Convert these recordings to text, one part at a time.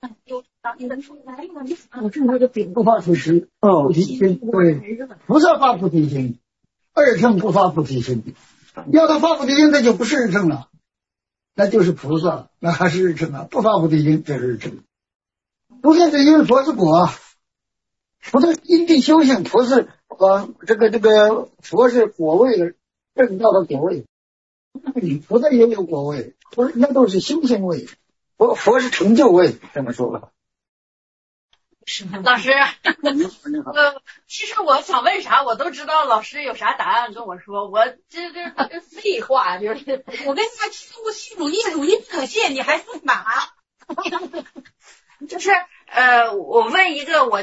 我正那个顶不发菩提菩提心，对，菩萨发菩提心，二乘不发菩提心。要他发菩提心，那就不是二乘了，那就是菩萨，那还是二乘啊。不发菩提心，这是二乘。菩萨是因为佛是果，菩萨因地修行，佛是这个佛是果位的正道的果位，菩萨也有果位，那都是修行位，佛是成就位，这么说吧。 老师，其实我想问啥我都知道，老师有啥答案跟我说，我这废话就是。 我跟你说，其实我乳阴可泄，你还问嘛？ 就是我问一个，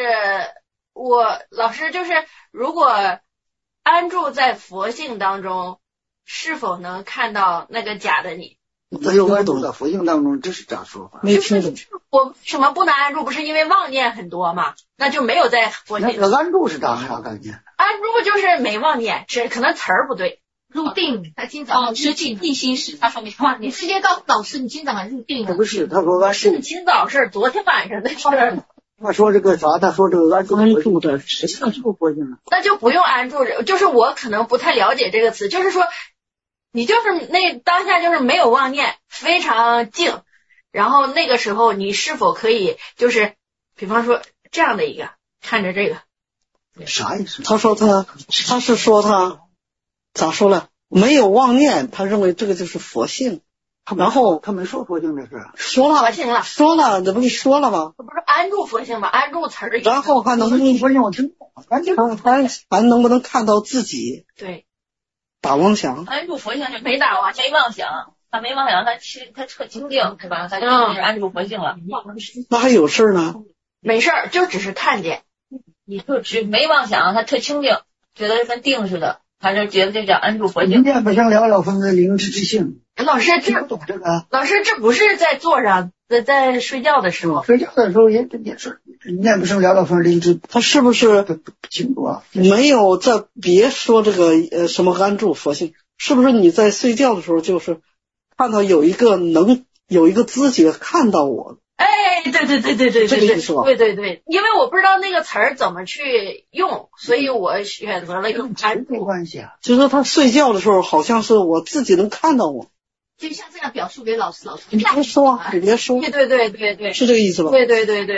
老师就是，如果安住在佛性当中，是否能看到那个假的你？ 没有安住在佛性当中，这是咋说法？ 没听懂。我为什么不能安住？不是因为妄念很多吗？那就没有在佛性。 那安住是啥概念？ 安住就是没妄念，可能词儿不对。 入定，他今早是定心时，他说没妄念。你直接告诉老师，你今早入定了。 不是，他说安住。 今早是昨天晚上的事儿。 他说这个啥？他说这个安住的实际上是佛性了。 那就不用安住，就是我可能不太了解这个词，就是说。你就是那当下就是没有妄念，非常静，然后那个时候你是否可以就是比方说这样的一个看着这个啥意思？ 他是说他咋说了？没有妄念，他认为这个就是佛性。然后他没说佛性这事， 说了，这不是说了吗？ 这不是安住佛性吗？安住词儿。 然后还能佛性我听懂， 还能不能看到自己？ 对。 打妄想， 安住佛性就没打妄，没妄想，他没妄想，他特清定是吧？他就是安住佛性了。 那还有事呢？ 没事儿，就只是看见， 你就只没妄想，他特清定，觉得跟定似的，他就觉得这叫安住佛性。 人家不想了了分的灵知之性。 老师这不懂这个。 老师这不是在坐上，在睡觉的时候。 睡觉的时候也是，念不生了了分灵知。 他是不是不清楚啊？ 没有在别说这个什么安住佛性，是不是你在睡觉的时候就是看到有一个知觉看到我？ 哎，对， 这个意思吧？ 对，因为我不知道那个词儿怎么去用，所以我选择了用安住。 没关系啊， 就是他睡觉的时候，好像是我自己能看到我。 就像这样表述给老师， 你别说，你别说。 对， 是这个意思吧？ 对。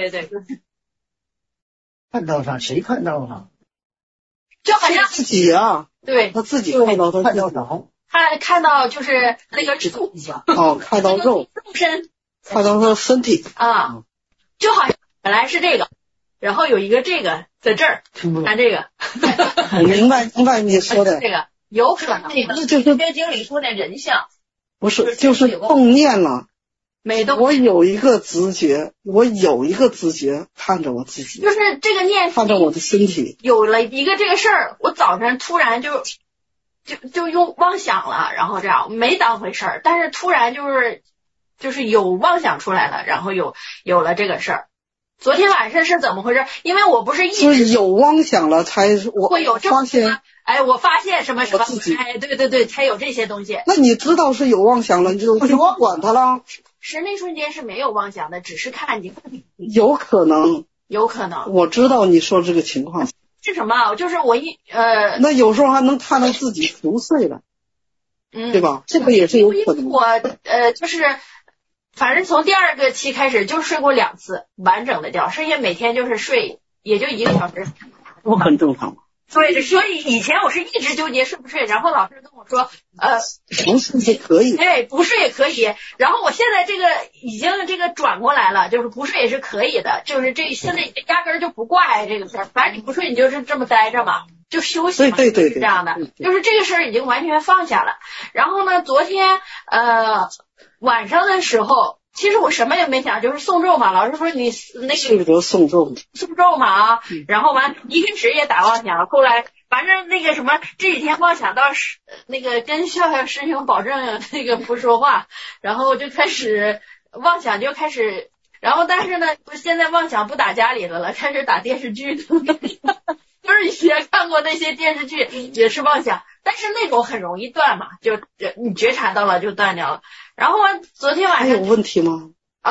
看到啥？谁看到啊？ 就好像自己啊。 对， 他自己看到他看到啥？ 他看到就是那个肉看到肉身， 看到他身体啊，就好像本来是这个，然后有一个这个在这儿，看这个。 我明白你说的。 这个有可能， 那就是 《经》里说的人像。 不是，就是动念了。我有一个直觉看着我自己， 就是这个念看着我的身体。 有了一个这个事儿，我早晨突然就用妄想了，然后这样没当回事儿，但是突然就是有妄想出来了，然后有了这个事儿。昨天晚上是怎么回事？因为我不是一直是有妄想了才我会有发现。 我发现什么，哎，对，才有这些东西。 那你知道是有妄想了，你就不管它了。 是那瞬间是没有妄想的，只是看见。 有可能。 我知道你说这个情况是什么？就是那有时候还能看到自己熟睡了，对吧？这个也是有可能。 我就是反正从第二个期开始就睡过2次完整的觉，剩下每天就是睡也就1个小时。 不很正常吗？ 对，所以以前我是一直纠结睡不睡，然后老师跟我说， 不睡也可以， 不睡也可以。然后我现在这个已经这个转过来了，就是不睡也是可以的，就是这现在压根儿就不挂这个事儿，反正你不睡你就是这么待着嘛，就休息嘛， 对， 是这样的，就是这个事儿已经完全放下了。然后呢，昨天晚上的时候。其实我什么也没想，就是诵咒嘛。老师说你那个诵咒嘛啊，然后完一开始也打妄想，后来反正那个什么这几天妄想到那个跟笑师兄保证那个不说话，然后就开始妄想就开始，然后但是呢，现在妄想不打家里的了，开始打电视剧的，就是以前看过那些电视剧也是妄想，但是那种很容易断嘛，就你觉察到了就断掉了。然后昨天晚上还有问题吗？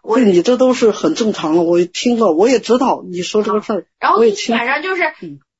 对你这都是很正常的，我听了，我也知道你说这个事儿， 然后我也听晚上就是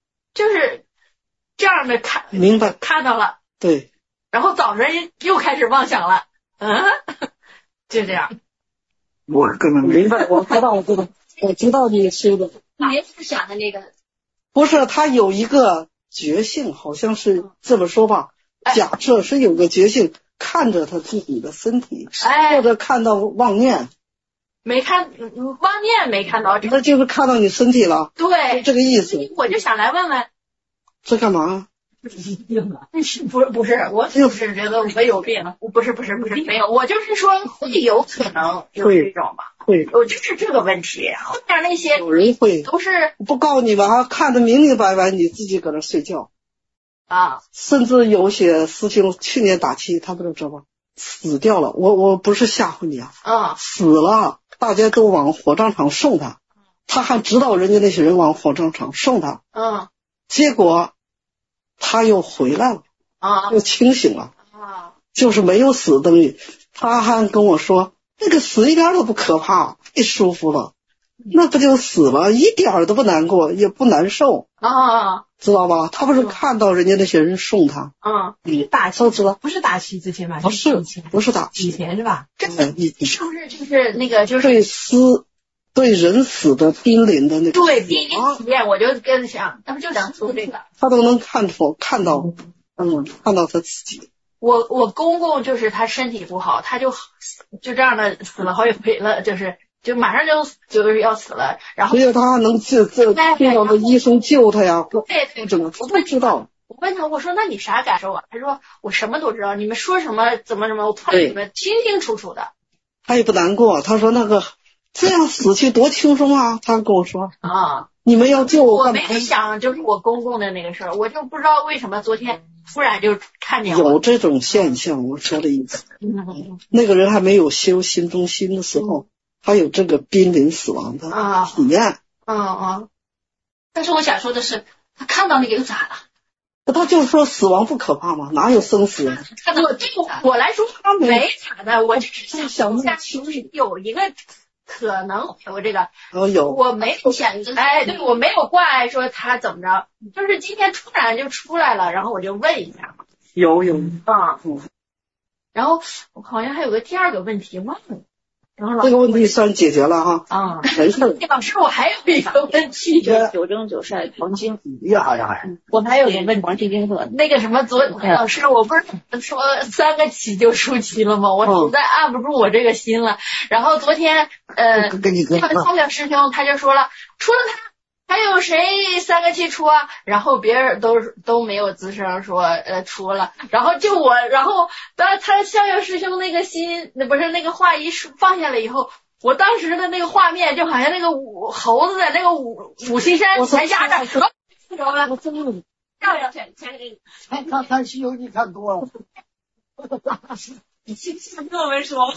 这样的明白看到了， 对， 然后早晨又开始妄想了，就这样。 我根本明白，我知道你说的。 别是想的那个， 不是，他有一个觉性，好像是这么说吧。假设是有个觉性，看着他自己的身体，或者看到妄念， 妄念没看到， 那就是看到你身体了。 对， 这个意思。 我就想来问问， 这干嘛？ 不是，我就是觉得我有病，不是没有，我就是说会有可能有这种吧。 会， 我就是这个问题，后面那些有人会都是不告诉你吧，看得明明白白，你自己搁那睡觉啊。 甚至有些师兄去年打七，他们都知道吧，死掉了。我不是吓唬你啊，死了，大家都往火葬场送他，他还知道人家那些人往火葬场送他，结果他又回来了，又清醒了，就是没有死，等于他还跟我说。那个死一点都不可怕，太舒服了，那不就死了，一点都不难过，也不难受知道吧？他不是看到人家那些人送他你打七都知道， 不是打七之前吧？ 不是打以前是吧？ 是不是就是那个就是对人死的濒临的那个对濒临体验，我就跟想，他不就想说这个， 他都能看到他自己。 我公公就是他身体不好，他就这样的死了好几回了，就马上就是要死了，然后所以他还能见到那医生救他呀， 对， 我不知道。 我问他，我说那你啥感受啊？他说我什么都知道，你们说什么怎么我看你们清清楚楚的。 他也不难过，他说那个这样死去多轻松啊，他跟我说你们要救我没想就是我公公的那个事儿，我就不知道为什么昨天突然就看见有这种现象，我说的意思。那个人还没有修心中心的时候，他有这个濒临死亡的体验。 但是我想说的是，他看到那个又咋了？ 他就是说死亡不可怕吗？哪有生死？ 我来说他没啥的，我就是想有一个。可能有这个，我没有想对，我没有挂碍说他怎么着，就是今天突然就出来了，然后我就问一下。 有然后我好像还有个第二个问题忘了，然后这个问题算解决了哈。没事。 老师，我还有一个问题， 九蒸九晒黄精。 呀， 我还有一个问题，黄精精和那个什么，老师，我不是说3个起就出奇了吗？我实在按不住我这个心了。然后昨天他的小师兄他就说了，除了他还有谁3个气出啊？然后别人都没有吱声说出了，然后就我，然后他逍遥师兄那个心不是那个话一放下来以后，我当时的那个画面就好像那个猴子在那个五行山前压着，知道吗？ 我真的要全他看《西游记》看多了。 你跟我们说，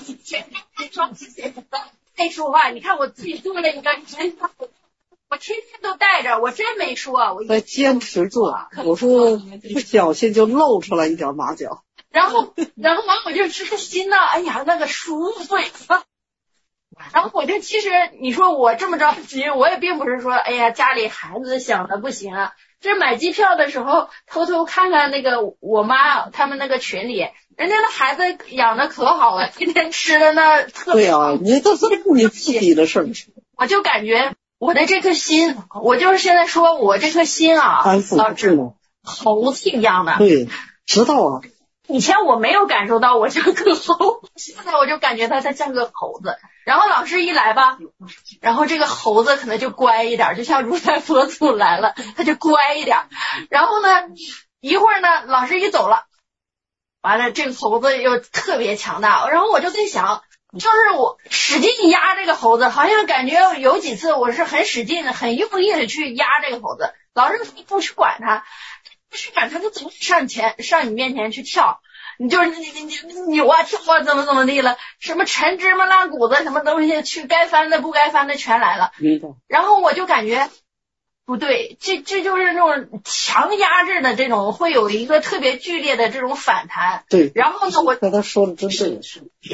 没说话，你看我自己做了一个我天天都带着，我真没说，我在坚持做，有时候不小心就露出来一点马脚。 然后完我就这个心呢，哎呀，那个舒服呀。然后我就其实你说我这么着急，我也并不是说哎呀家里孩子想的不行啊。这买机票的时候偷偷看看那个我妈他们那个群里，人家的孩子养的可好了，天天吃的那特别好。 对啊，你这是你自己的事儿。 我就感觉我的这颗心，我就是现在说我这颗心啊，老师猴子一样的。 对，知道啊。 以前我没有感受到我像个猴，现在我就感觉它像个猴子。然后老师一来吧，然后这个猴子可能就乖一点，就像如来佛祖来了，他就乖一点。然后呢，一会儿呢，老师一走了，完了这个猴子又特别强大。然后我就在想，就是我使劲压这个猴子，好像感觉有几次我是很使劲的、很用力的去压这个猴子，老师不去管它。不去管他，他总上你面前去跳，你就是你扭啊跳啊怎么地了，什么陈芝麻烂谷子什么东西，去该翻的不该翻的全来了。然后我就感觉不对，这就是那种强压制的这种，会有一个特别剧烈的这种反弹。 对， 然后呢，我跟他说的真是的，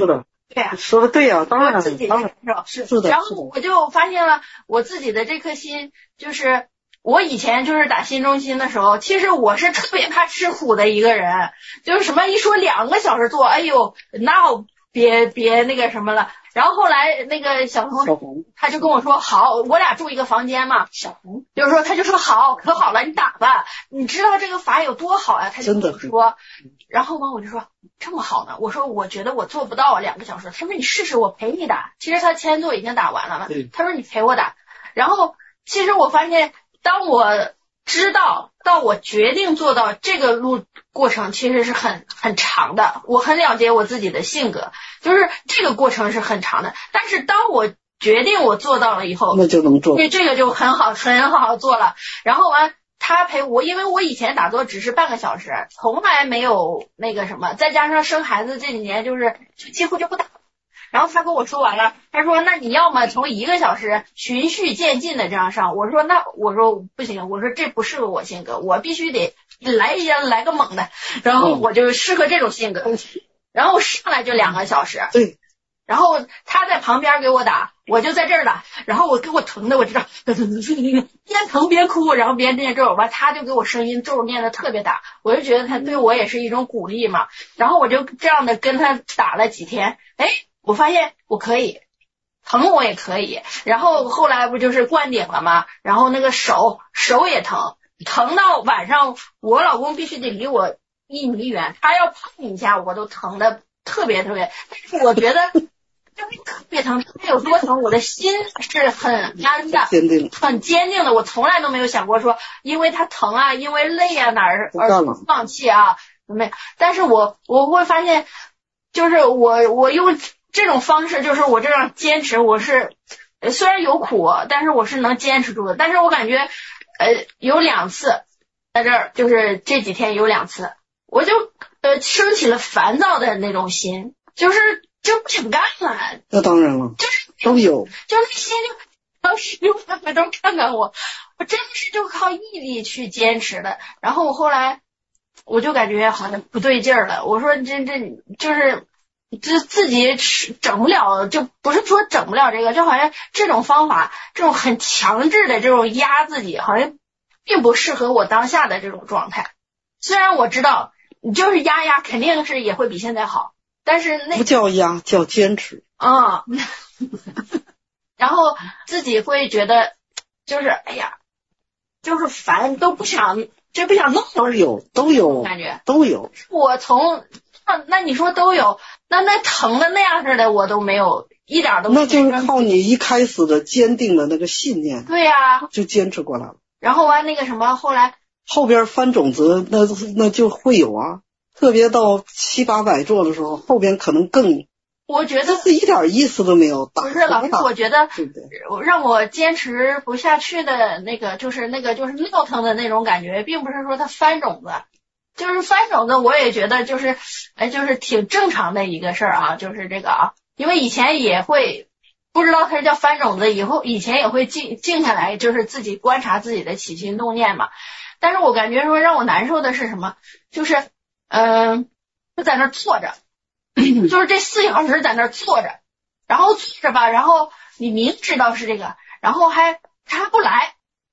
对呀， 说的对呀，当然自己当然是的。 然后我就发现了我自己的这颗心，就是我以前就是打新中心的时候，其实我是特别怕吃苦的一个人，就是什么一说2个小时做，哎呦，那我别那个什么了。然后后来那个小红他就跟我说好，我俩住一个房间嘛，小红就是说他就说好，可好了，你打吧，你知道这个法有多好呀，他就跟我说。然后嘛我就说这么好呢，我说我觉得我做不到啊2个小时，他说你试试，我陪你打。其实他签座已经打完了嘛，他说你陪我打。然后其实我发现当我知道到我决定做到这个过程其实是很长的，我很了解我自己的性格，就是这个过程是很长的，但是当我决定我做到了以后， 那就能做， 这个就很好做了。然后完他陪我，因为我以前打坐只是半个小时，从来没有那个什么，再加上生孩子这几年就几乎就不打。然后他跟我说完了，他说那你要么从1个小时循序渐进的这样上。我说不行，我说这不适合我性格，我必须得来个猛的，然后我就适合这种性格。然后上来就2个小时， 对。 然后他在旁边给我打，我就在这儿打，然后我给我疼的我知道边疼边哭，然后边念咒吧，他就给我声音咒念的特别大，我就觉得他对我也是一种鼓励嘛。然后我就这样的跟他打了几天，我发现我可以疼，我也可以。然后后来不就是灌顶了吗？然后那个手也疼到晚上我老公必须得离我1米远，他要碰一下我都疼的特别，但是我觉得就是特别疼，它有多疼，我的心是很安的，很坚定的。我从来都没有想过说因为它疼啊，因为累啊哪儿而放弃啊，没有。但是我会发现，就是我用这种方式，就是我这样坚持，我是虽然有苦，但是我是能坚持住的。但是我感觉有2次在这儿，就是这几天有2次，我就升起了烦躁的那种心，就不想干了。 那当然了， 就是都有， 就那心当时回头看看我真的是就靠毅力去坚持的。然后我后来我就感觉好像不对劲儿了，我说这就是自己整不了，就不是说整不了这个，就好像这种方法，这种很强制的这种压自己，好像并不适合我当下的这种状态。虽然我知道你就是压肯定是也会比现在好，但是那不叫压，叫坚持啊。然后自己会觉得就是哎呀，就是烦，都不想弄。 都有感觉都有。 我从那你说都有，那疼的那样似的我都没有，一点都没有。 那就是靠你一开始的坚定的那个信念。 对呀， 就坚持过来了。 然后完那个什么，后边翻种子那就会有啊，特别到700、800座的时候，后边可能更。 我觉得是一点意思都没有。 不是老师，我觉得让我坚持不下去的那个就是闹腾的那种感觉，并不是说它翻种子，就是翻种子，我也觉得就是挺正常的一个事儿啊，就是这个啊，因为以前也会不知道它是叫翻种子，以前也会静下来，就是自己观察自己的起心动念嘛。但是我感觉说让我难受的是什么，就是就在那坐着。就是这4小时在那坐着，然后坐着吧，然后你明知道是这个，然后他还不来，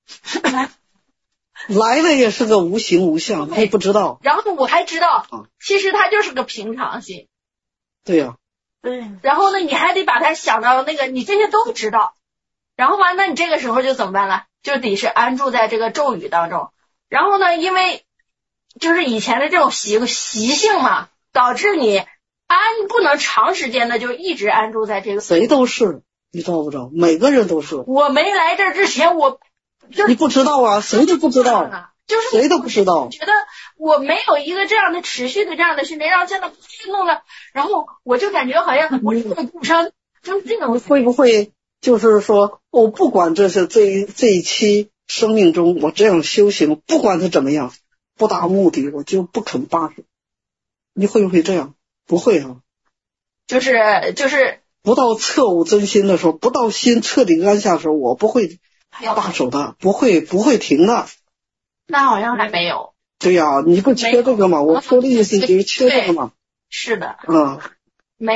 来了也是个无形无相，他不知道。 然后我还知道，其实他就是个平常心。 对呀。 然后呢，你还得把它想到那个，你这些都知道。然后完，那你这个时候就怎么办了？就得是安住在这个咒语当中。然后呢，因为就是以前的这种习性嘛，导致你不能长时间的就一直安住在这个。 谁都是，你知道不知道？每个人都是。 我没来这之前， 你不知道啊，谁都不知道， 就是谁都不知道。 觉得我没有一个这样的持续的这样的训练，然后现在弄了，然后我就感觉好像我这个故伤，就是这种。 会不会就是说，我不管这是这一期生命中我这样修行，不管它怎么样，不达目的，我就不肯罢手。你会不会这样？不会啊， 就是不到彻悟真心的时候，不到心彻底安下的时候，我不会罢手的，不会停的。 那好像还没有。 对呀，你不缺这个吗？我说的意思就是缺这个吗？ 是的。 嗯， 没有。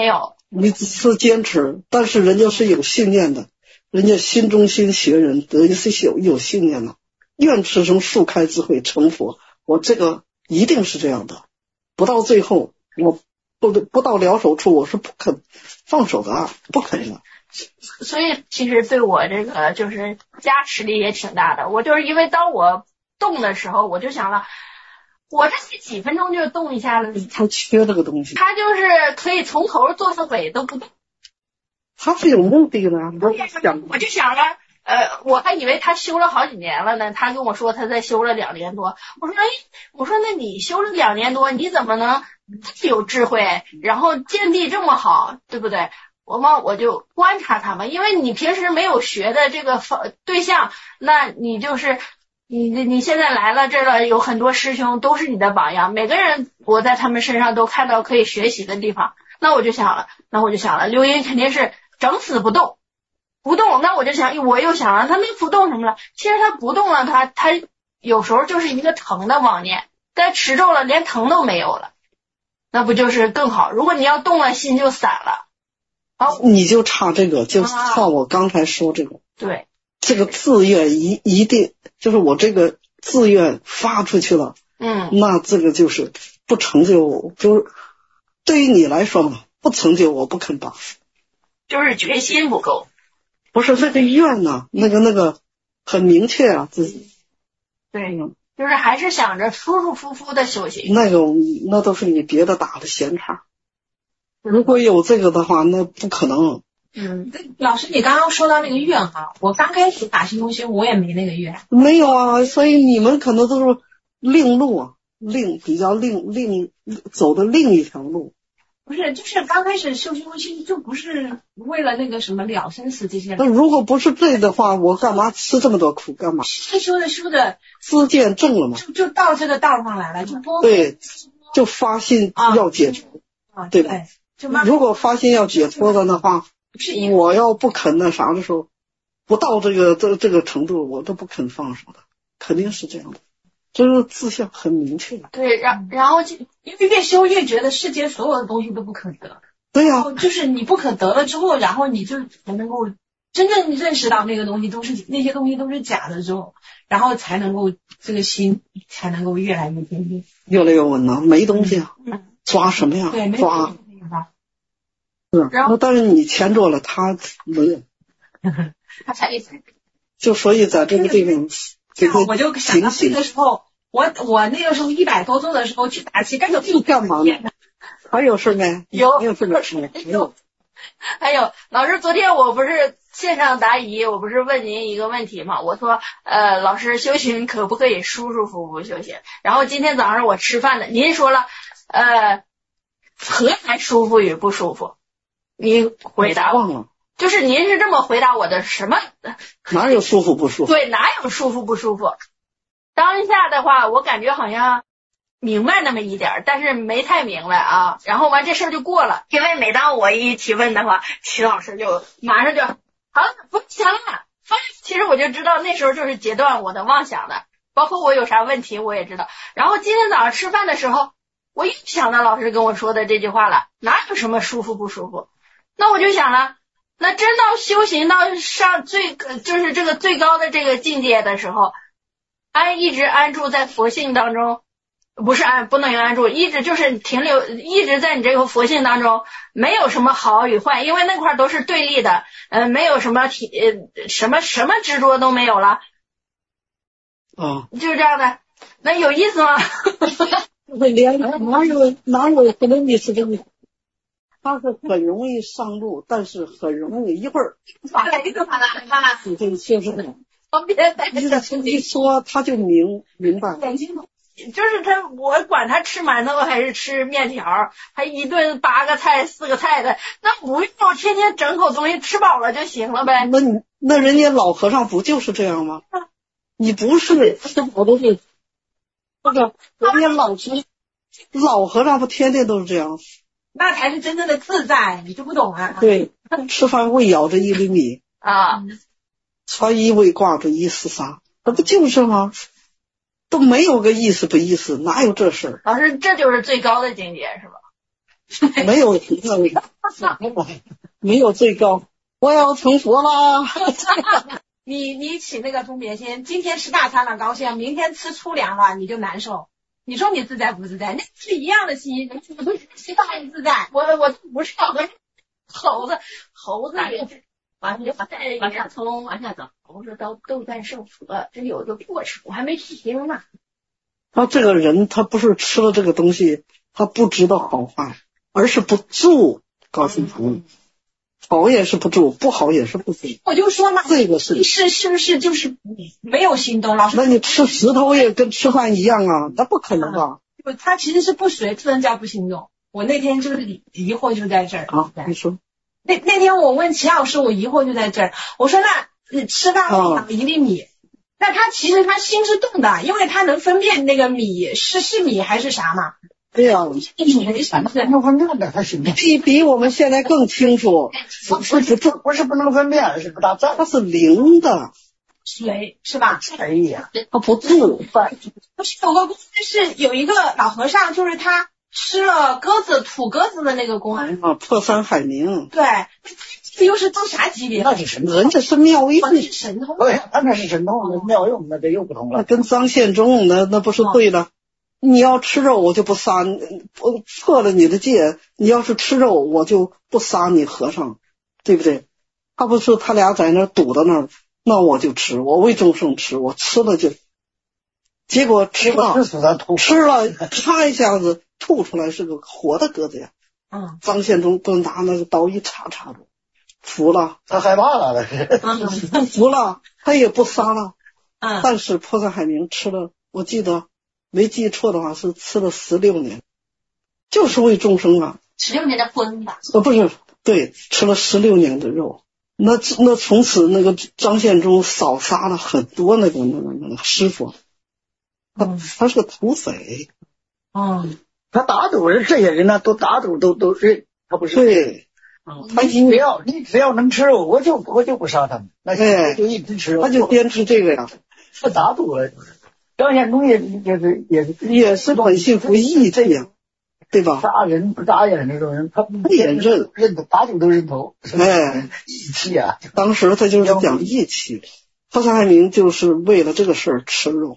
你只是坚持，但是人家是有信念的，人家心中心学人，人家是有信念的。愿此生树开智慧成佛，我这个一定是这样的。不到最后，我不到了手处，我是不肯放手的，不肯的。 所以其实对我这个就是加持力也挺大的。我就是因为当我动的时候，我就想了，我这几分钟就动一下了， 他缺这个东西， 他就是可以从头做到尾都不动。 他是有目的的， 我就想了，我还以为他修了好几年了呢。他跟我说他在修了2年多。我说那你修了2年多，你怎么能这么有智慧，然后见地这么好，对不对？我就观察他们，因为你平时没有学的这个对象，那你就是你现在来了这了，有很多师兄都是你的榜样，每个人我在他们身上都看到可以学习的地方。那我就想了，刘英肯定是整死不动。那我就想，我又想了，他没不动什么了？其实他不动了，他有时候就是一个疼的妄念，但持咒了连疼都没有了，那不就是更好？如果你要动了，心就散了。 你就差这个，就差我刚才说这个。 对， 这个自愿一定就是我这个自愿发出去了，那这个就是不成就，就是对于你来说嘛，不成就我不肯把， 就是决心不够。 不是那个愿呢，那个很明确啊，自己。 对，就是还是想着舒舒服服的修行。 那都是你别的打的闲岔。如果有这个的话，那不可能。 老师，你刚刚说到那个愿哈，我刚开始打心中心，我也没那个愿。 没有啊，所以你们可能都是另路啊，比较走的另一条路。 不是，就是刚开始修心中心，就不是为了那个什么了生死这些。 那如果不是这的话，我干嘛吃这么多苦？干嘛？ 修着， 知见正了嘛， 就到这个道上来了，就多对，就发心要解脱，对吧？如果发心要解脱的话，我要不肯那啥的时候，不到这个程度，我都不肯放手的，肯定是这样的。就是志向很明确。 对，然后就因为越修越觉得世间所有的东西都不可得。 对呀， 就是你不可得了之后，然后你就才能够真正认识到那个东西那些东西都是假的之后，然后才能够这个心才能够越来越坚定， 越来越稳了。没东西啊，抓什么呀？ 对， 抓。 是， 那但是你牵着了，他没有， 他才一直。 就所以在这个地方。 我就想到那个时候，我那个时候100多周的时候去打气，干嘛呢？还有事没？有事没？有。 还有老师，昨天我不是线上答疑，我不是问您一个问题吗？我说老师修行可不可以舒舒服服修行？然后今天早上我吃饭的，您说了何来舒服与不舒服？您回答忘了。 就是您是这么回答我的，什么？ 哪有舒服不舒服？ 对，哪有舒服不舒服？当下的话，我感觉好像明白那么一点，但是没太明白啊。然后完这事儿就过了，因为每当我一提问的话，齐老师就马上就好了，不想了。其实我就知道那时候就是截断我的妄想的，包括我有啥问题我也知道。然后今天早上吃饭的时候，我又想到老师跟我说的这句话了，哪有什么舒服不舒服？那我就想了。那真到修行到上就是这个最高的这个境界的时候，一直安住在佛性当中，不能用安住，一直就是停留，一直在你这个佛性当中，没有什么好与坏，因为那块都是对立的，没有什么什么执着都没有了，就是这样的，那有意思吗？ 哪有不能意思的意思？他是很容易上路，但是很容易一会儿。你这就是那种。一说他就明白。 就是我管他吃馒头还是吃面条，还一顿8个菜4个菜的，那不用天天整口东西，吃饱了就行了呗。 那人家老和尚不就是这样吗？你不是吃饱都是那个人家老和尚不天天都是这样。 那才是真正的自在，你就不懂啊。 对，吃饭胃咬着1厘米啊， 穿衣未挂着1丝纱，那不就是吗？都没有个意思不意思，哪有这事儿？ 老师，这就是最高的境界是吧？ 没有没有最高，我要成佛啦。 你请那个通别心，今天吃大餐了高兴，明天吃粗粮了你就难受，你说你自在不自在？那是一样的心，我都自在不自在。 我不是猴子往下走，猴子都在受佛，这有一个过程，我还没听呢。 他这个人他不是吃了这个东西他不知道好坏，而是不住，告诉你，好也是不住，不好也是不住。 我就说嘛， 这个是不是就是没有心动？老师， 那你吃石头也跟吃饭一样啊，那不可能吧？ 他其实是不随，不能叫不心动。我那天就是疑惑就在这儿。 好，你说。 那天我问齐老师，我疑惑就在这儿。我说那吃饭一粒米，那他其实他心是动的，因为他能分辨那个米是米还是啥嘛。 对呀， 能分辨的他心动， 比我们现在更清楚。 不是不能分辨，而是不大在， 他是灵的。 水是吧？ 哎呀， 他不住。 不是有个公是有一个老和尚，就是他吃了土鸽子的那个公安破山海明。 对，这又是到啥级别？ 那是神通， 人家是妙用， 那是神通。 对，他那是神通，那妙用，那这又不同了。 那跟张献忠那不是对的。你要吃肉我就不杀你，我破了你的戒，你要是吃肉我就不杀你和尚，对不对？他不是他俩在那堵到那儿，那我就吃，我为众生吃，我吃了就，结果吃了咔一下子吐出来是个活的鸽子呀。张献忠都拿那个刀一插住，服了， 他害怕了， 服了，他也不杀了。但是破山海明吃了，我记得没记错的话是吃了16年，就是为众生啊。 16年的荤吧？ 不是，对，吃了16年的肉。那从此那个张献忠扫杀了很多那个师傅。他是个土匪。 他打赌人，这些人呢都打赌都是他不是。 对。 你只要能吃肉，我就不杀他们。那就一直吃肉。 他就坚持这个呀。 他打赌了。张献忠也是很幸福义这样，对吧？ 杀人不眨眼那种人，他也认打赌都认头。义气啊！ 当时他就是讲义气。破山海明就是为了这个事儿吃肉。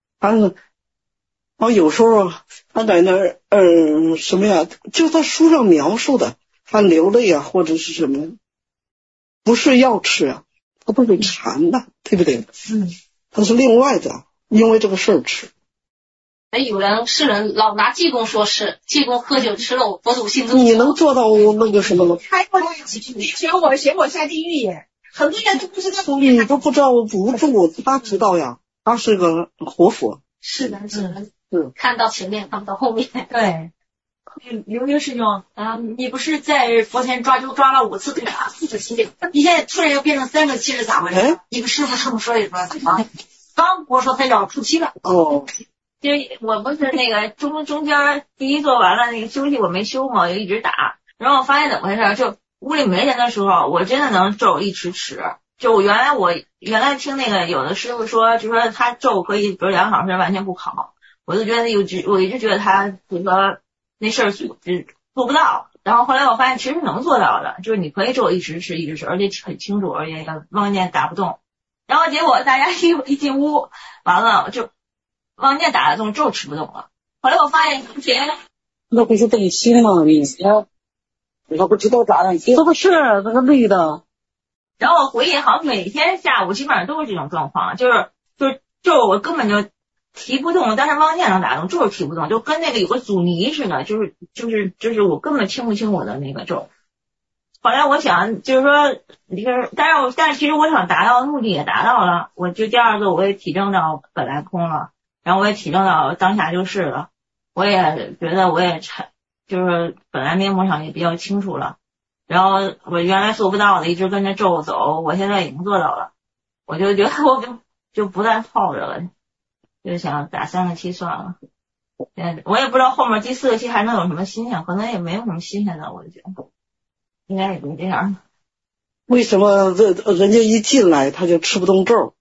有时候他在那什么呀？就他书上描述的，他流泪啊，或者是什么，不是要吃啊，他不是馋的，对不对？他是另外的。因为这个事儿吃。 有世人老拿济公说事，济公喝酒吃肉，佛祖心中。 你能做到那个什么吗？ 嫌我下地狱耶！很多人都不知道。 你都不知道不住，他知道呀，他是个活佛。 是的，看到前面看不到后面。 对。刘师兄你不是在佛前抓阄抓了5次对吧？4次7，你现在突然又变成3个7是咋回事？一个师傅这么说一说刚我说他要出期了。 就我不是那个中间第一做完了那个休息我没休嘛，我就一直打，然后我发现怎么回事，就屋里没人的时候我真的能咒一直吃。就我原来听那个有的师傅说，就说他咒可以比如2个小时完全不跑，我就觉得我一直觉得他就说那事儿做不到，然后后来我发现其实能做到的，就是你可以咒一直吃，而且很清楚，而且妄念打不动。然后结果大家一进屋，完了就妄念打得动，咒吃不动了。后来我发现那不是动心吗？他不知道咋样，这不是那个累的。 然后我回忆好像每天下午基本上都是这种状况，就是我根本就提不动，但是妄念能打动，就是提不动，就跟那个有个阻尼似的，就是我根本听不清我的那个咒。后来我想就是说但是其实我想达到的目的也达到了，我就第2个我也体证到本来空了，然后我也体证到当下就是了，我也觉得我也就是本来面目上也比较清楚了，然后我原来做不到的一直跟着咒走，我现在已经做到了，我就觉得我就不再耗着了，就想打3个7算了。我也不知道后面第4个7还能有什么新鲜，可能也没有什么新鲜的，我就觉得应该也就这样。 为什么人家一进来他就吃不动咒？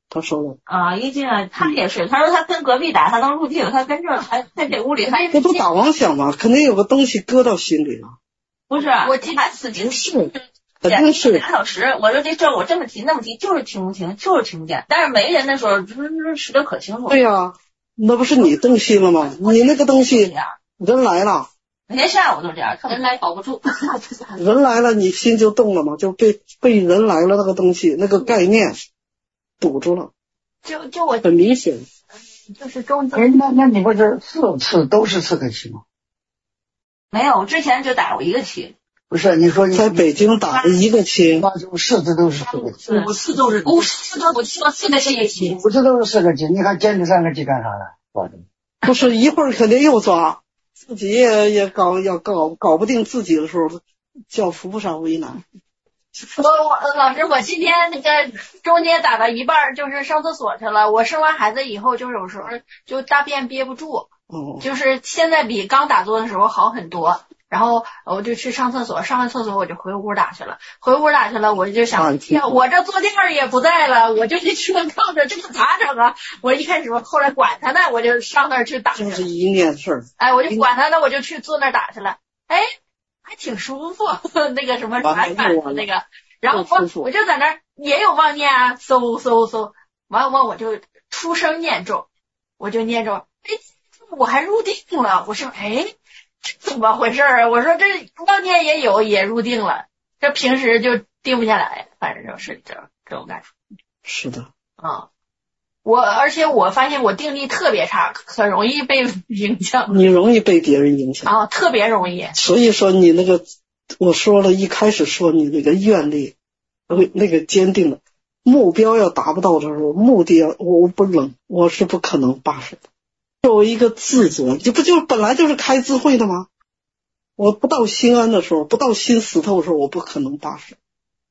他说了啊，一进来他也是，他说他跟隔壁打，他能入定，他跟这儿还在这屋里还这不打妄想吗？肯定有个东西搁到心里了。 不是，我听他死听是，肯定是 2小时。我说这事我这么提那么提，就是听不清，就是听不见。但是没人的时候，使得可清楚。 对呀，那不是你动心了吗？你那个东西，人来了， 每天下午都这样，人来保不住。 人来了，你心就动了嘛，就被人来了那个东西那个概念堵住了。 就我很明显， 就是中间。 那你不是4次都是4个棋吗？ 没有，之前就打过1个棋。 不是，你说你在北京打了1个棋， 那就4次都是4个棋 ，5次都是5次都4个棋 ，5次都是4个棋，你还坚持3个棋干啥呢？ 不是一会儿肯定又抓，自己也搞不定自己的时候，叫扶不上为难。 老师，我今天那个中间打到一半，就是上厕所去了。我生完孩子以后，就有时候就大便憋不住，就是现在比刚打坐的时候好很多。然后我就去上厕所，上完厕所我就回屋打去了。我就想，我这坐垫也不在了，我就去车靠着，这个咋整啊？我一开始后来管他呢，我就上那儿去打去了。 就是一念事儿。 哎，我就管他呢，我就去坐那儿打去了。哎，还挺舒服，那个什么软软的那个。然后我就在那儿也有妄念啊，搜，完我就出声念咒，我就念咒，哎，我还入定了。我说，哎。怎么回事啊？我说这妄念也有，也入定了，这平时就定不下来，反正就是这种感受。 是的， 而且我发现我定力特别差，很容易被影响。 你容易被别人影响特别容易。 所以说你那个，我说了一开始说你那个愿力，那个坚定的目标要达不到的时候，目的我不冷，我是不可能罢手的。作为一个自责，这不就本来就是开智慧的吗？我不到心安的时候，不到心死透的时候，我不可能罢手，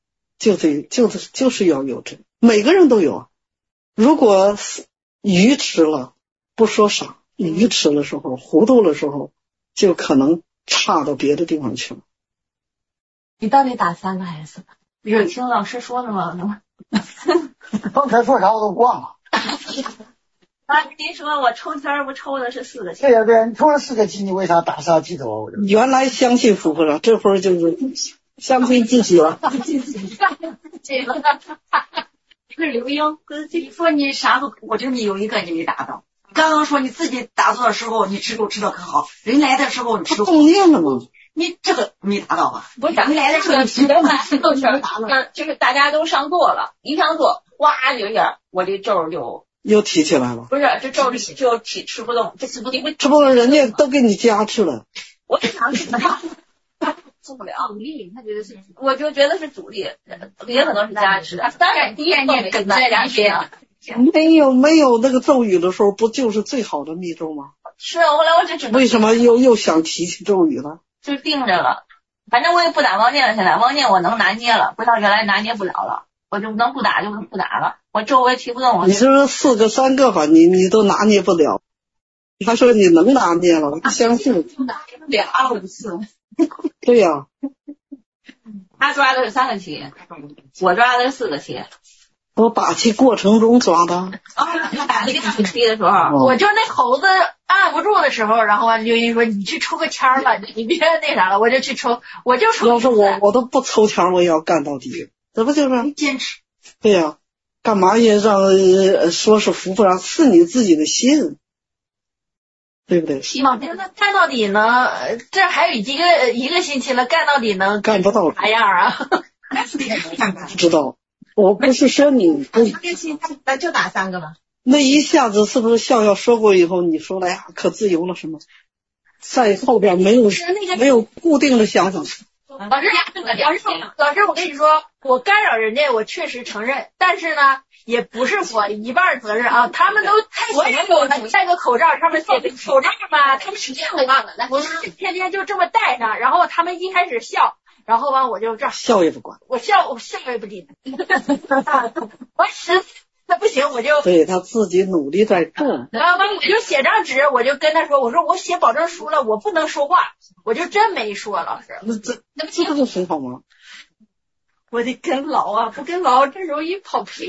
就是要有这个，每个人都有。如果愚痴了，不说傻，愚痴的时候，糊涂的时候，就可能差到别的地方去了。 你到底打3个还是4个？ 有听老师说的吗？ 刚才说啥我都忘了。 您说我抽签不抽的是4个棋？ 对呀，你抽了4个棋，你为啥打啥棋头？ 原来相信扶不上，这会儿就是相信自己了。 这个刘英，你说你啥都，我觉得你有一个你没达到。刚刚说你自己打坐的时候，你吃肉吃的可好，人来的时候你吃肉动念了吗？ 你这个没达到吧？ 不是，人来的时候吃肉就是大家都上座了，一上座，哗就一下，我这咒就。 又提起来了， 不是这咒就吃不动，吃不动，人家都给你加持了。 我想吃做不了阻力，他觉得是，我就觉得是阻力，也可能是加持。当然第一念跟这两天没有那个咒语的时候，不就是最好的密咒吗？ 是，后来我就只能为什么又想提起咒语了？ 就定着了，反正我也不打妄念了，现在妄念我能拿捏了，不像原来拿捏不了了。我就能不打就不打了，我咒我也提不动。 你说4个3个吧，你都拿捏不了。他说你能拿捏了，我相信。 拿捏不了2次。 对呀。 他抓的是3个棋，我抓的是4个棋。 我把棋过程中抓的。 他打那个棋的时候， 我就那猴子按不住的时候，然后刘英说你去抽个签吧，你别那啥了，我就去抽，我就抽。 要是我都不抽签，我也要干到底。这不就是坚持？ 对呀，干嘛也让说是扶不上，是你自己的心，对不对？ 希望那干到底呢？这还有一个星期了，干到底能干不到啥样啊？ 不知道，我不是说你 1个星期那就打3个吧。 那一下子是不是笑说过以后，你说了呀，可自由了什么？在后边没有固定的想法。 老师，我跟你说，我干扰人家，我确实承认，但是呢，也不是我一半责任啊。他们都太喜欢给我戴个口罩，上面写的口罩嘛，他们是这样的，我天天就这么戴上，然后他们一开始笑，然后完我就这样笑也不管， 我笑也不理他，我实那不行，我就对他自己努力在做。 然后我就写张纸，我就跟他说，我说我写保证书了，我不能说话，我就真没说，老师。 那不是很好吗？ 我得跟牢啊，不跟牢这容易跑偏。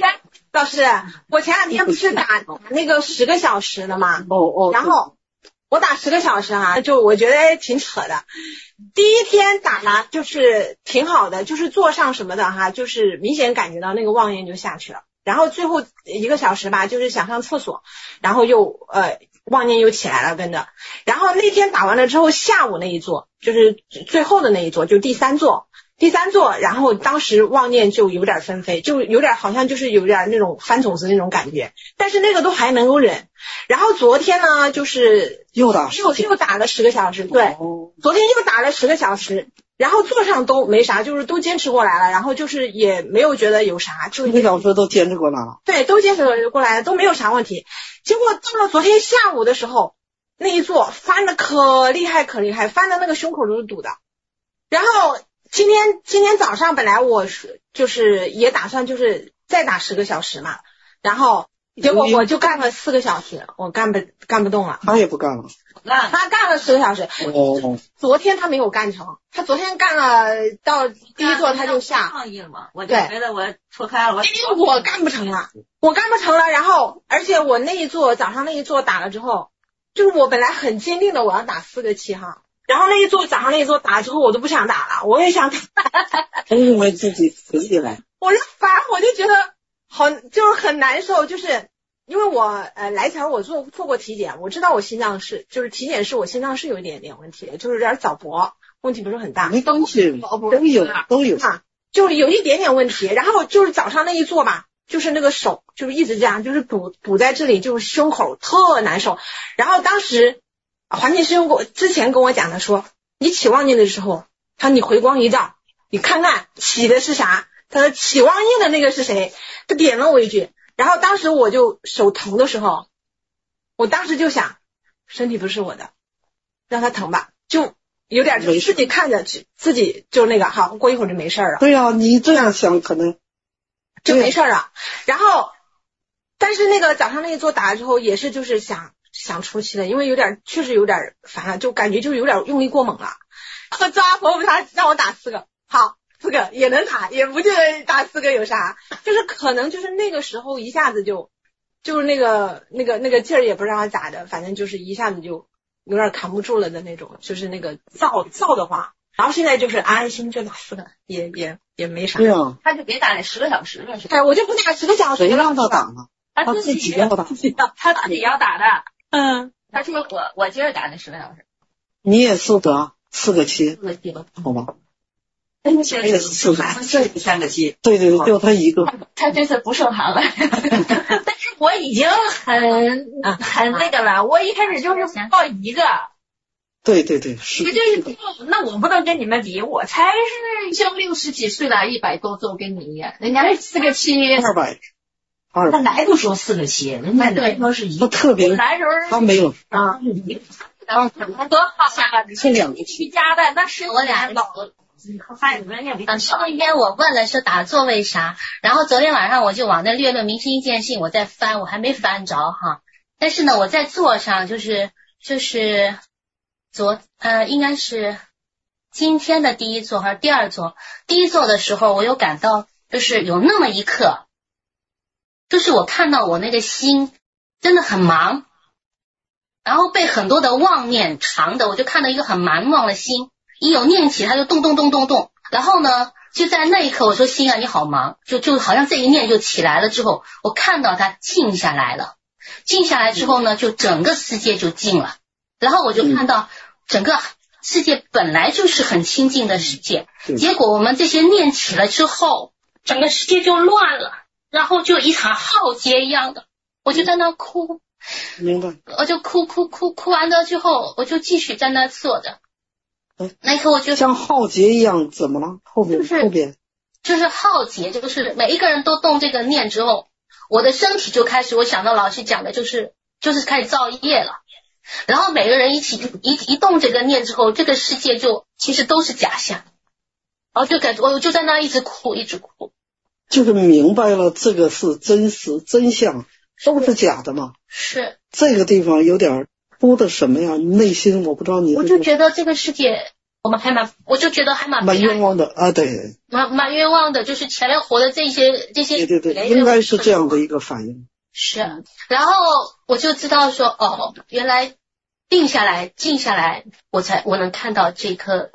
老师，我前两天不是打那个10个小时的嘛，然后我打10个小时哈，就我觉得挺扯的。第一天打了就是挺好的，就是坐上什么的哈，就是明显感觉到那个妄念就下去了。然后最后1个小时吧，就是想上厕所，然后又妄念又起来了跟着。然后那天打完了之后，下午那一座就是最后的那一座，就第三座，然后当时妄念就有点纷飞，就有点好像就是有点那种翻种子那种感觉，但是那个都还能够忍。然后昨天呢，就是又打了10个小时，对，昨天又打了10个小时，然后坐上都没啥，就是都坚持过来了，然后就是也没有觉得有啥，就 1个小时都坚持过来了， 对，都坚持过来了，都没有啥问题。结果到了昨天下午的时候，那一座翻的可厉害，翻的那个胸口都是堵的。然后今天早上本来我就是也打算就是再打10个小时嘛，然后结果我就干了4个小时，我干不动了。 他也不干了， 他干了10个小时。昨天他没有干成，他昨天干了到第一座他就下。 抗议了嘛？我就觉得我脱开了， 因为我干不成了。然后而且我那一座早上那一座打了之后，就是我本来很坚定的我要打4个7哈。然后那一座早上那一座打了之后，我都不想打了，我也想打。 他认为自己可以了。 我就觉得好，就是很难受，就是因为我来前我做过体检，我知道我心脏是就是体检是我心脏是有一点点问题，就是有点早搏，问题不是很大。 没关系，都有啊，就是有一点点问题。然后就是早上那一座吧，就是那个手就是一直这样，就是堵在这里，就是胸口特难受。然后当时环境师兄之前跟我讲的说，你起妄念的时候，他说你回光一照，你看看起的是啥，他说起妄念的那个是谁，他点了我一句。然后当时我就手疼的时候，我当时就想身体不是我的，让他疼吧，就有点自己看着自己就那个好，过一会儿就没事了。 对啊，你这样想可能就没事了。然后但是那个早上那一座打了之后也是就是想出气的，因为确实有点烦了，就感觉就有点用力过猛了。抓婆婆他让我打4个，好，4个也能打，也不觉得打4个有啥，就是可能就是那个时候一下子就是那个劲儿也不知道咋的，反正就是一下子就有点扛不住了的那种，就是那个燥的慌。然后现在就是安安心心就打4个，也没啥。 对啊， 他就别打那10个小时了，是吧？ 对，我就不打10个小时了。 谁让他打呢？ 他自己要打， 他自己要打的。 他说我接着打那10个小时。 你也是得4个7，好吧？ 他也是胜韩，剩3个7。 对，就他一个。 他这次不胜韩了，但是我已经很那个了。我一开始就是报1个。 对，是。 那我不能跟你们比，我才是像60几岁了，100多周跟你一样，人家4个7。 200。 他来都说4个7，人家来说是1。 他特别，他没有啊。 多好呀！ 是2个7。 家的那是我俩老。 那天我问了说打坐为啥，然后昨天晚上我就往那略论明心见性，我在翻，我还没翻着哈。但是呢，我在座上就是应该是今天的第一座还是第2座？第一座的时候，我有感到就是有那么一刻，就是我看到我那个心真的很忙，然后被很多的妄念长的，我就看到一个很蛮妄的心。一有念起，它就动，然后呢，就在那一刻，我说心啊，你好忙，就好像这一念就起来了之后，我看到它静下来了，静下来之后呢，就整个世界就静了，然后我就看到整个世界本来就是很清净的世界，结果我们这些念起了之后，整个世界就乱了，然后就一场浩劫一样的，我就在那哭， 明白， 我就哭完了之后，我就继续在那坐着。那一刻我就像浩劫一样，怎么了？后边就是浩劫，就是每一个人都动这个念之后，我的身体就开始，我想到老师讲的就是开始造业了。然后每个人一动这个念之后，这个世界就其实都是假象。然后就感觉我就在那一直哭， 就是明白了这个是真实真相，都是假的嘛。 是这个地方有点哭的什么呀？内心我不知道你。 我就觉得这个世界我就觉得还蛮冤枉的啊，对， 蛮冤枉的，就是前面活的这些， 对，应该是这样的一个反应。 是，然后我就知道说，哦，原来静下来，我能看到这颗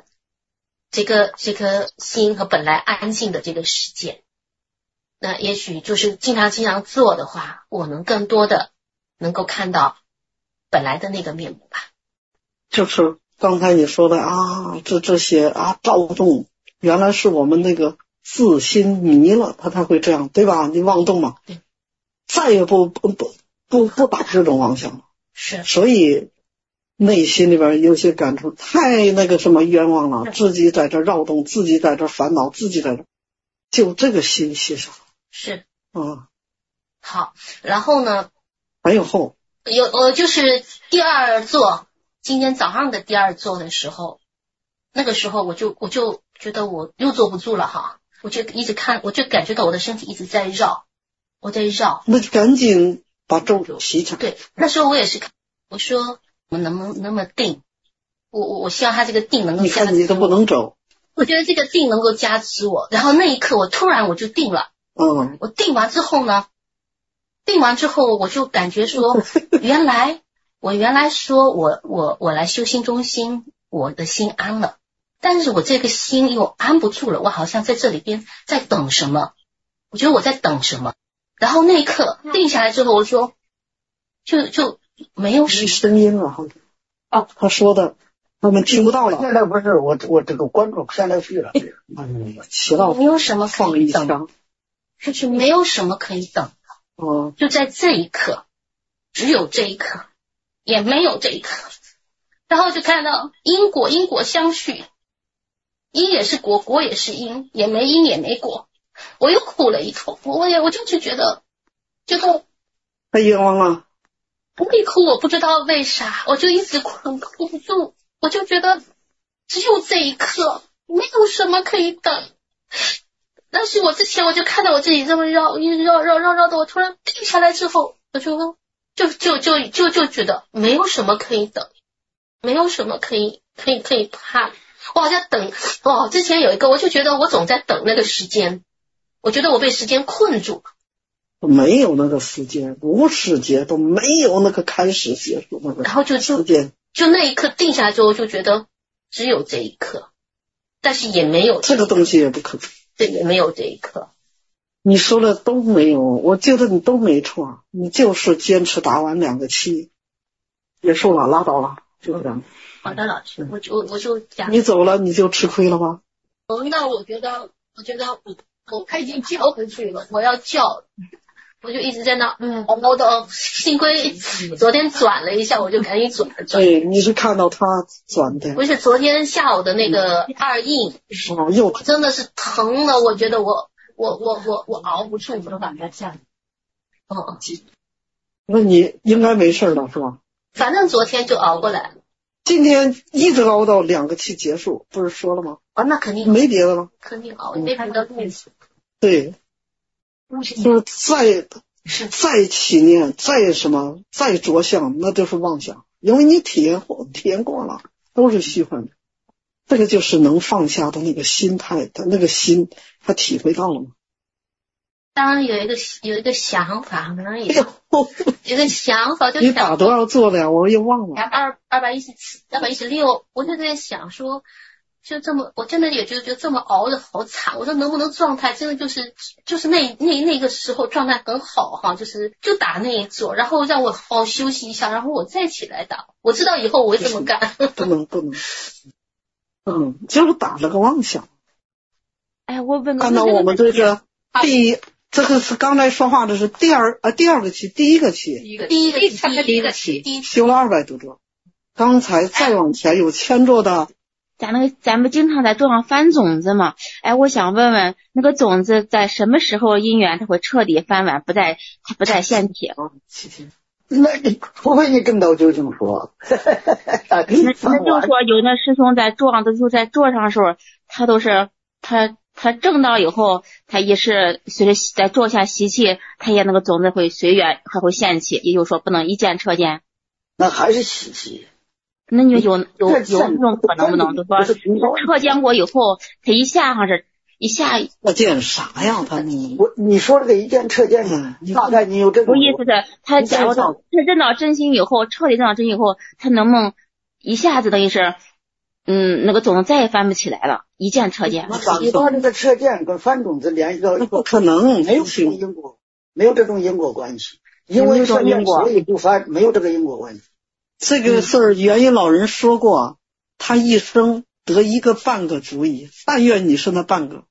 心和本来安静的这个世界。那也许就是经常做的话，我能更多的能够看到本来的那个面目吧。 就是刚才你说的啊，这些啊躁动，原来是我们那个自心迷了，他才会这样，对吧？你妄动嘛， 对， 再也不打这种妄想了。 是， 所以内心里边有些感触，太那个什么冤枉了，自己在这绕动，自己在这烦恼，自己在这，就这个心写上。 是， 好， 然后呢？ 还有后就是第二座，今天早上的第二座的时候，那个时候我就觉得我又坐不住了哈，我就一直看，我就感觉到我的身体一直在绕，我在绕， 那就赶紧把咒洗起来。 对，那时候我也是看，我说我能不能定，我希望他这个定能够加持我。 你看你都不能走， 我觉得这个定能够加持我，然后那一刻我突然我就定了。我定完之后我就感觉说，我原来说我来修心中心，我的心安了，但是我这个心又安不住了，我好像在这里边在等什么，我觉得我在等什么，然后那一刻定下来之后，我说就没有声音了，好像他说的他们听不到了。 现在不是我这个观众现在去了， 齐老没有什么放一张。 就是没有什么可以等的，就在这一刻，只有这一刻，也没有这一刻，然后就看到因果相续，因也是果，果也是因，也没因也没果，我又哭了一口，我就是觉得太冤枉了， 不会哭，我不知道为啥，我就一直哭不住，我就觉得只有这一刻，没有什么可以等。但是我之前我就看到我自己这么绕，一直绕的，我突然停下来之后，我就觉得没有什么可以等，没有什么可以怕。我好像等，之前有一个，我就觉得我总在等那个时间，我觉得我被时间困住了。 没有那个时间，无始劫都没有那个开始结束那个时间。 然后就那一刻定下来之后，就觉得只有这一刻，但是也没有这个东西也不可能。 对，也没有这一刻。 你说的都没有，我觉得你都没错，你就是坚持打完2个期，结束了，拉倒了，就这样。 好的，老师，我就讲。 你走了，你就吃亏了吧？ 那我觉得他已经叫回去了，我要叫，我就一直在那，熬的，幸亏昨天转了一下，我就赶紧转。 对，你是看到他转的。 不是昨天下午的那个2印， 又真的是疼了，我觉得我熬不住，我都把它下来。 那你应该没事了是吧？ 反正昨天就熬过来了。 今天一直熬到2个期结束，不是说了吗？ 那肯定没别的了， 肯定熬，没别的东西。 对。就是再起念，再什么，再着相，那都是妄想，因为你体验过了，都是虚幻的。这个就是能放下的那个心态，他那个心，他体会到了吗？ 当然有一个想法，可能也有个想法，就你打多少坐了？我也忘了。 216，我就在想说。就这么，我真的也觉得这么熬的好惨。我说能不能状态真的就是那个时候状态很好哈，就打那一座，然后让我好好休息一下，然后我再起来打。我知道以后我会这么干。 不能，就是打了个妄想。 哎，我问按照我们这个这个是刚才说话的是第二个期，第一个期修了200多座，刚才再往前有1000座的。 咱们经常在桌上翻种子嘛，我想问问，那个种子在什么时候因缘它会彻底翻完，它不再现体？ 那你除非你跟到究竟说， 那就是说有那师兄在桌上的时候，在桌上的时候，他都是他正道以后，他也是随着在桌下习气，他也那个种子会随缘还会现起，也就是说不能一见彻见。 那还是习气。 那你有这种可能不能？就说车见过以后，他一下车见啥呀？ 你说这个一见车见，大概你有这种。 我意思是，他假如他认到真心以后，彻底认到真心以后，他能不能一下子等于是，那个种子再也翻不起来了？一见车见。 你把这个车见跟翻种子联系到， 不可能， 没有这种因果，没有这种因果关系。因为车见所以不翻，没有这个因果关系。 这个事儿，元音老人说过，他一生得一个半个主意，但愿你是那半个。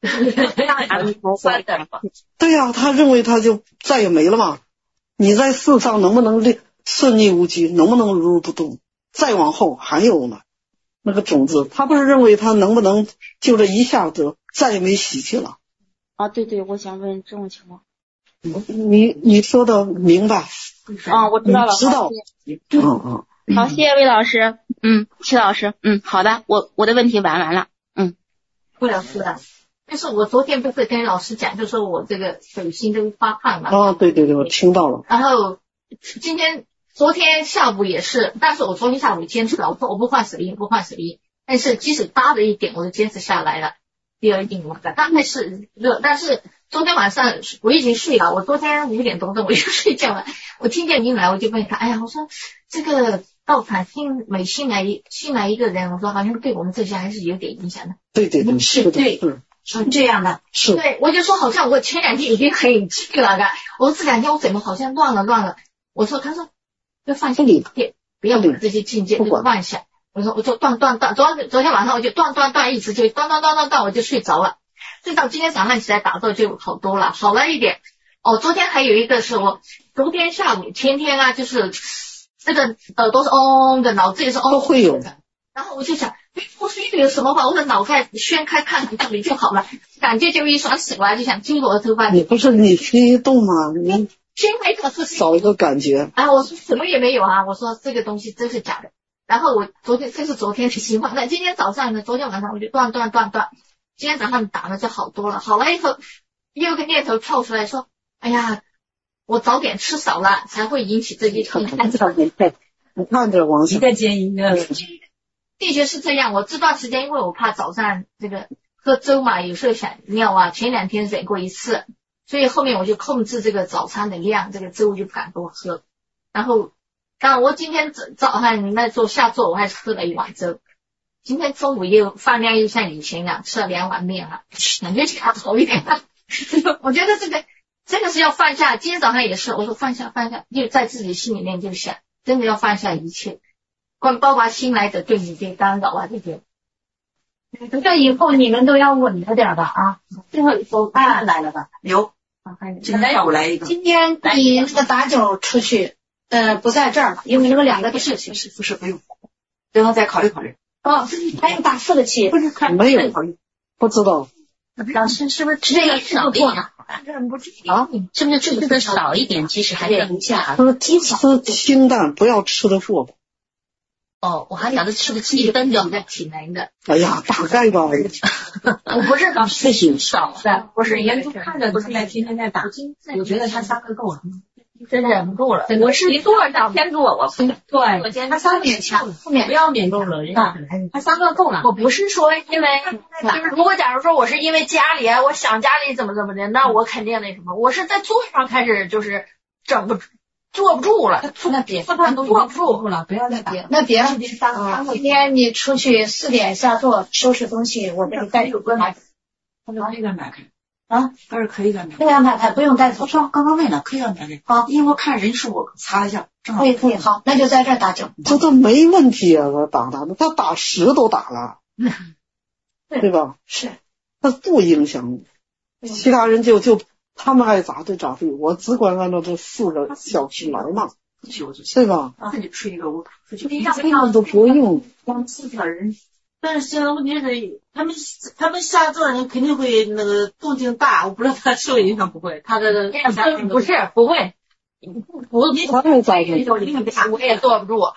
对呀，他认为他就再也没了嘛。你在世上能不能顺利无阻，能不能如如不动？再往后还有呢，那个种子，他不是认为他能不能就这一下子再也没喜气了？ 啊，对，我想问这种情况。 你说的明白。 我知道了。 知道。 好，谢谢魏老师。齐老师。好的，我的问题完了。 魏老师的，就是我昨天不是跟老师讲，就说我这个手心都发烫嘛。 对，我听到了。 然后昨天下午也是，但是我昨天下午坚持了，我不换手印，但是即使大的一点，我就坚持下来了。第二印嘛，大概是热，但是昨天晚上我已经睡了，我昨天5点多钟我就睡觉了。我听见音来，我就问他，我说这个道场每新来一个人，我说好像对我们这些还是有点影响的。 对，是对，是这样的。 是。 对，我就说好像我前2天已经很气了的，我这2天我怎么好像乱了？他说要放下理念，不要把这些境界就放下。我就断，昨天晚上我就断，一直就断，我就睡着了。睡到今天早上起来打坐就好多了，好了一点。昨天还有一个是我昨天下午天天就是这个耳朵是嗡的，脑子也是嗡， 都会有的。 然后我就想，我睡里有什么吧？我的脑袋掀开看看这里就好了，感觉就一爽醒来，就想经过头发。 你不是你激动吗？你先没可是少一个感觉。 我说什么也没有啊，我说这个东西真是假的。然后这是昨天的情况，那今天早上呢？昨天晚上我就断，今天早上打了就好多了。好了以后，又个念头跳出来说，我早点吃少了，才会引起这些情况。 你看这王一个接一个， 的确是这样。我这段时间因为我怕早上这个喝粥嘛，有时候想尿啊，前2天忍过一次，所以后面我就控制这个早餐的量，这个粥就不敢多喝。然后我今天早上做下座，我还是喝了1碗粥。今天中午饭量又像以前一样，吃了2碗面了，感觉还好一点。我觉得这个是要放下。今天早上也是，我说放下，就在自己心里面就想，真的要放下一切，包括新来的对你的干扰啊这些。 这以后你们都要稳着点吧啊！ 最后一周来了吧？ 有，今天下午来一个。 今天你那个打酒出去，不在这儿了，因为那个2个事情。 不是不用，等我再考虑。 还有打4个气， 不是没有考虑，不知道。 老师是不是吃的少一点啊？ 是不是吃的少一点？其实还是不下。 吃清淡，不要吃的过。 我还想着吃个7分就挺难的。 大概吧。 我不是老师少的，不是人都看着不是在天天在打，我觉得他3个够了。 真忍不住了，我是多少天做我不对，他3勉强，不要勉够了，他3个够了。 我不是说因为就是如果假如说我是因为家里我想家里怎么的，那我肯定那什么，我是在做上开始就是坐不住了， 那别坐不住了，不要再打。那别了，今天你出去4点下座收拾东西，我给你带酒来。 他可以再买开。 他是可以再买。对呀，买不用带走。 我说刚刚问了，可以再买开。好，因为我看人数我查了一下，正好。 可以，好，那就在这儿打酒。 这都没问题啊，他打10都打了，对吧？ 是， 他不影响其他人就他们爱咋对咋对，我只管按照这4个小时来嘛，对吧？ 自己吹一个，我这样都不用。 光4个人。但是现在问题是，他们下座人肯定会那个动静大，我不知道他受影响不会，他的不是不会，我也坐不住。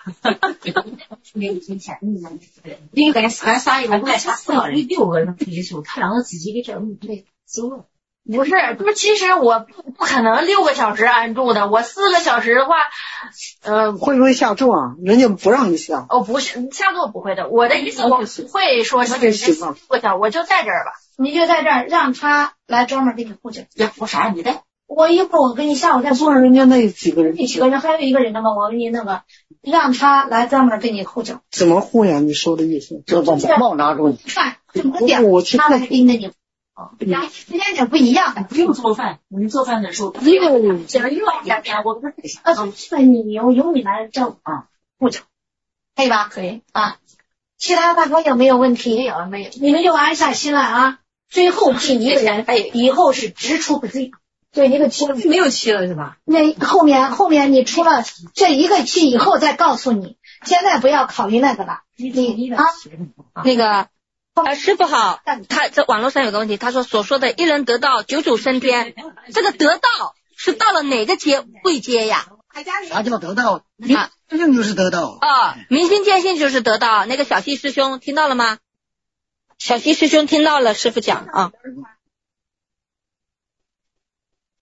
应该3个人，6个人退休，他2个自己给这对走了。 不是，就其实我不可能6个小时安住的，我4个小时的话， 会不会下注啊？人家不让你下。 哦，不是下注不会的，我的意思我不会说是4个小时，我就在这儿吧。 你就在这儿，让他来专门给你护着。 呀，我啥也没带。 我一会儿我给你下午再说人家那几个人， 那几个人还有一个人的吗？我给你那个，让他来专门给你护着。 怎么护呀？你说的意思？ 就把帽拿住你。 看怎么点，他来盯着你。时间点不一样， 不用做饭，你做饭的时候不用，只要用一点点，我不是这你由你来照啊护着，可以吧？ 可以啊。其他大哥有没有问题？ 没有， 你们就安下心来啊。最后记一个人，以后是直出不追。对，一个期没有期了是吧？ 那后面你除了这一个期以后再告诉你，现在不要考虑那个了。你啊， 那个师傅好，他这网络上有个问题，他说所说的一人得道九九升天，这个得道是到了哪个位阶呀？ 啥叫得道？天性就是得道明心见性就是得道。那个小西师兄听到了吗？小西师兄听到了师傅讲啊。